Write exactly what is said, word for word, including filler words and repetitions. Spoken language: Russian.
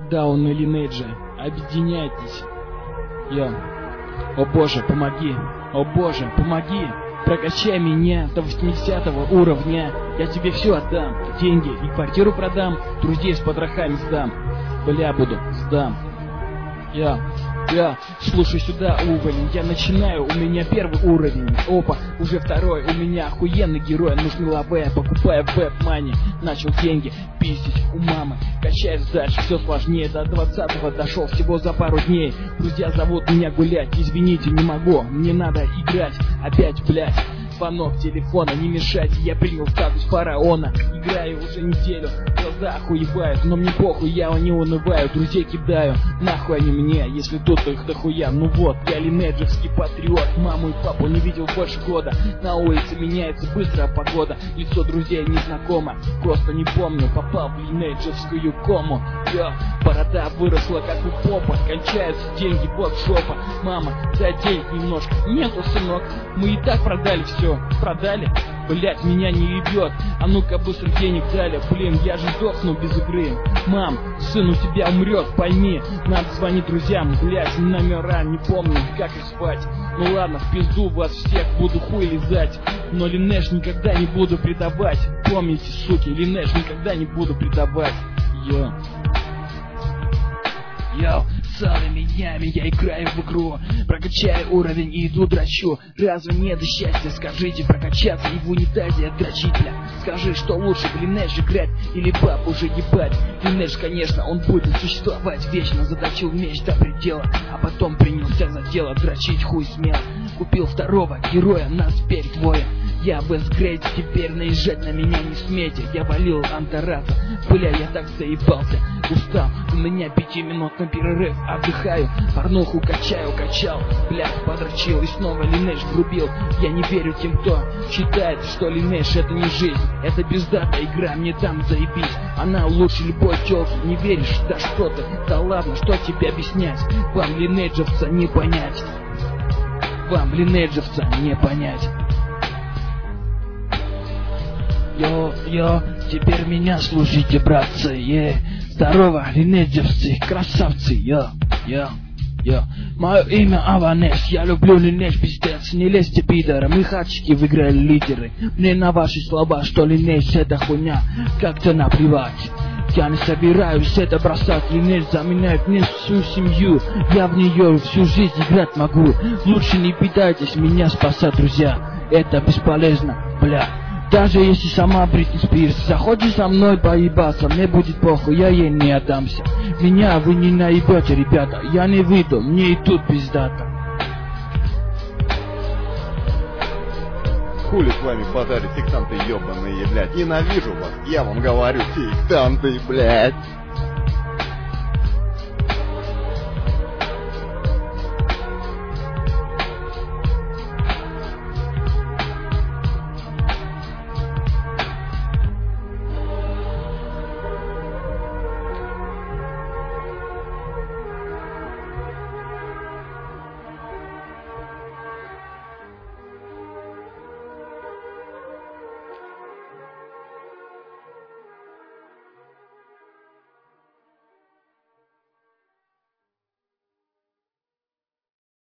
Даун и Lineage, объединяйтесь. Я. О боже, помоги. О боже, помоги. Прокачай меня до восьмидесятого уровня. Я тебе все отдам. Деньги и квартиру продам. Друзей с потрохами сдам. Бля, буду, сдам. Я. Я, слушай сюда, уволень, я начинаю, у меня первый уровень. Опа, уже второй, у меня охуенный герой. Нужны лаве, покупая веб-мани. Начал деньги пиздить у мамы. Качаюсь дальше, все сложнее. До двадцатого дошел всего за пару дней. Друзья зовут меня гулять, извините, не могу. Мне надо играть, опять, блядь. Звонок телефона, не мешайте, я принял статус фараона. Играю уже неделю, глаза охуевают, но мне похуй, я не унываю. Друзей кидаю, нахуй они мне, если тут их дохуя. Ну вот, я линеджевский патриот, маму и папу не видел больше года. На улице меняется быстро погода, лицо друзей незнакомо. Просто не помню, попал в линеджевскую кому. Йо, борода выросла как у попа, кончаются деньги, вот жопа. Мама, дай денег немножко, нету, сынок, мы и так продали все. Продали? Блять, меня не ебет. А ну-ка быстро денег дали. Блин, я же сдохну без игры. Мам, сын у тебя умрет, пойми. Надо звонить друзьям, блять, номера не помню, как их звать. Ну ладно, в пизду вас всех, буду хуй лизать. Но Lineage никогда не буду предавать. Помните, суки, Lineage никогда не буду предавать. Йо. Йоу, целыми днями я играю в игру, прокачаю уровень и иду драчу. Разве не до счастья, скажите, прокачаться и в унитазе дрочить, бля? Скажи, что лучше в Lineage играть или баб уже ебать? Lineage, конечно, он будет существовать вечно. Заточил меч до предела, а потом принялся за дело дрочить, хуй смел. Купил второго героя, нас теперь двое. Я в эсгрейде, теперь наезжать на меня не смейте. Я валил антараза, бля, я так заебался. Устал, у меня пятиминутный перерыв, отдыхаю. Порнуху качаю, качал, блядь, подрочил и снова Lineage врубил. Я не верю тем, кто считает, что Lineage это не жизнь. Это бездатная игра, мне там заебись. Она лучше любой тёлки, не веришь? Да что ты, да ладно, что тебе объяснять? Вам, линеджевца, не понять. Вам, линеджевца, не понять. Йо-йо, теперь меня слушайте, братцы, е. Здорово, линеджевцы, красавцы, йо, йо, йо. Мое имя Аванес, я люблю Lineage, пиздец. Не лезьте, пидоры, мы хачики выиграли лидеры. Мне на ваши слова, что Lineage это хуйня, как-то наплевать. Я не собираюсь это бросать. Lineage заменяет мне всю семью. Я в нее всю жизнь играть могу. Лучше не пытайтесь меня спасать, друзья. Это бесполезно, бля. Даже если сама Бритни Спирс захочет со мной поебаться, мне будет похуй, я ей не отдамся. Меня вы не наебете, ребята, я не выйду, мне и тут пиздата. Хули с вами базарить, сектанты ебаные, блядь. Ненавижу вас, я вам говорю, сектанты, блядь.